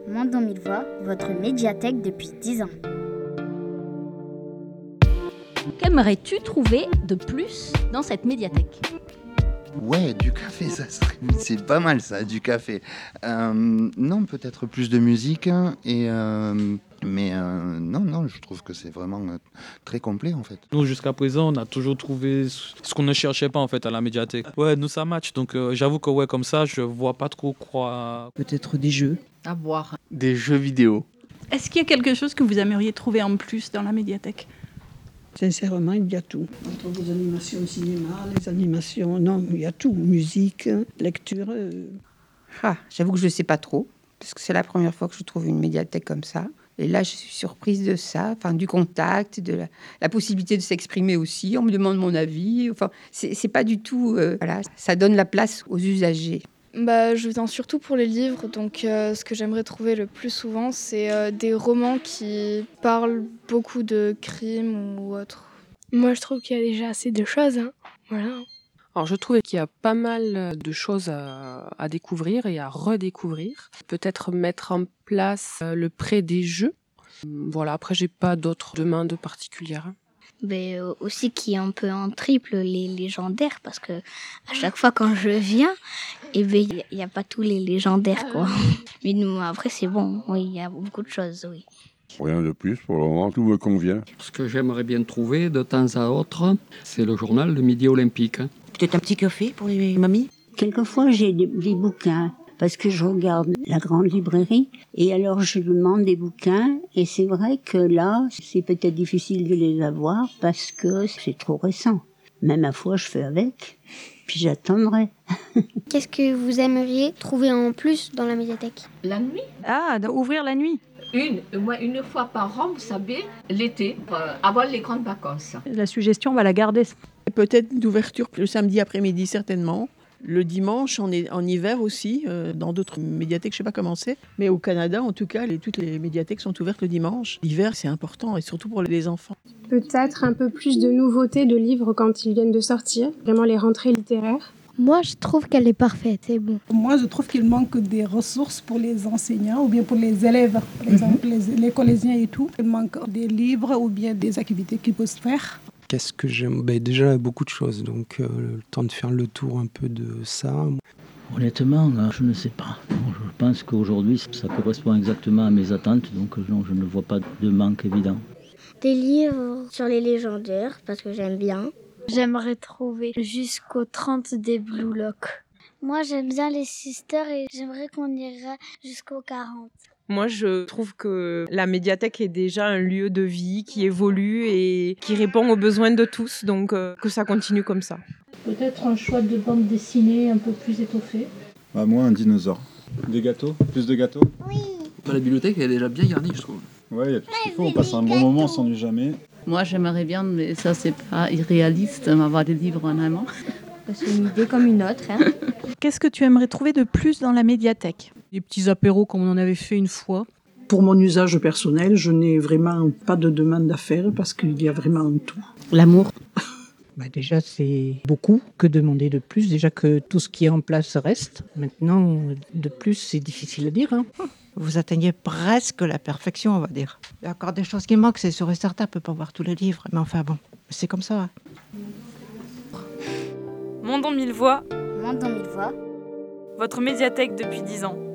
Monde en mille voix, votre médiathèque depuis 10 ans. Qu'aimerais-tu trouver de plus dans cette médiathèque ? Ouais, du café, c'est pas mal ça, du café. Non, peut-être plus de musique, mais non, je trouve que c'est vraiment très complet en fait. Nous, jusqu'à présent, on a toujours trouvé ce qu'on ne cherchait pas en fait à la médiathèque. Ouais, nous ça match, donc j'avoue que ouais, comme ça, je vois pas trop quoi. Peut-être des jeux. À boire. Des jeux vidéo. Est-ce qu'il y a quelque chose que vous aimeriez trouver en plus dans la médiathèque ? Sincèrement, il y a tout. Entre les animations au cinéma, les animations, non, il y a tout. Musique, lecture. J'avoue que je ne sais pas trop, parce que c'est la première fois que je trouve une médiathèque comme ça. Et là, je suis surprise de ça, du contact, de la possibilité de s'exprimer aussi. On me demande mon avis. C'est pas du tout... ça donne la place aux usagers. Je viens surtout pour les livres, donc ce que j'aimerais trouver le plus souvent, c'est des romans qui parlent beaucoup de crimes ou autre. Moi, je trouve qu'il y a déjà assez de choses. Voilà. Alors, je trouve qu'il y a pas mal de choses à découvrir et à redécouvrir. Peut-être mettre en place le prêt des jeux. Voilà, après, j'ai pas d'autres demandes particulières. Mais aussi qui est un peu en triple les légendaires, parce que à chaque fois quand je viens, il n'y a pas tous les légendaires, quoi. Mais après, c'est bon, oui, il y a beaucoup de choses, oui. Rien de plus, pour le moment, tout me convient. Ce que j'aimerais bien trouver de temps à autre, c'est le journal de Midi Olympique. Peut-être un petit café pour les mamies ? Quelquefois, j'ai des bouquins, parce que je regarde la grande librairie, et alors je demande des bouquins, et c'est vrai que là, c'est peut-être difficile de les avoir, parce que c'est trop récent. Même à fois, je fais avec, puis j'attendrai. Qu'est-ce que vous aimeriez trouver en plus dans la médiathèque ? La nuit. Ouvrir la nuit. Une fois par an, vous savez, l'été, avant les grandes vacances. La suggestion, on va la garder. Peut-être d'ouverture le samedi après-midi, certainement. Le dimanche, on est en hiver aussi, dans d'autres médiathèques, je ne sais pas comment c'est. Mais au Canada, en tout cas, toutes les médiathèques sont ouvertes le dimanche. L'hiver, c'est important, et surtout pour les enfants. Peut-être un peu plus de nouveautés de livres quand ils viennent de sortir. Vraiment les rentrées littéraires. Moi, je trouve qu'elle est parfaite, c'est bon. Moi, je trouve qu'il manque des ressources pour les enseignants ou bien pour les élèves. Par exemple, les collégiens et tout. Il manque des livres ou bien des activités qu'ils peuvent faire. Qu'est-ce que j'aime ? Déjà, beaucoup de choses. Donc, le temps de faire le tour un peu de ça. Honnêtement, je ne sais pas. Je pense qu'aujourd'hui, ça correspond exactement à mes attentes. Donc, non, je ne vois pas de manque évident. Des livres sur les légendaires, parce que j'aime bien. J'aimerais trouver jusqu'au 30 des Blue Lock. Moi, j'aime bien les Sisters et j'aimerais qu'on ira jusqu'au 40. Moi, je trouve que la médiathèque est déjà un lieu de vie qui évolue et qui répond aux besoins de tous, donc que ça continue comme ça. Peut-être un choix de bande dessinée un peu plus étoffé. Moi, un dinosaure. Des gâteaux ? Plus de gâteaux ? Oui. La bibliothèque elle est déjà bien garnie, je trouve. Ouais, il y a tout ce qu'il faut, on passe un bon moment, on s'ennuie jamais. Moi, j'aimerais bien, mais ça, c'est pas irréaliste, avoir des livres en allemand. C'est une idée comme une autre. Qu'est-ce que tu aimerais trouver de plus dans la médiathèque ? Des petits apéros comme on en avait fait une fois. Pour mon usage personnel, je n'ai vraiment pas de demande à faire parce qu'il y a vraiment tout. L'amour. Déjà, c'est beaucoup. Que demander de plus ? Déjà que tout ce qui est en place reste. Maintenant, de plus, c'est difficile à dire. Vous atteignez presque la perfection, on va dire. Il y a encore des choses qui manquent, c'est sûr et certain. On ne peut pas voir tous les livres. Mais enfin bon, c'est comme ça. Monde en mille voix. Monde en mille voix. Votre médiathèque depuis 10 ans.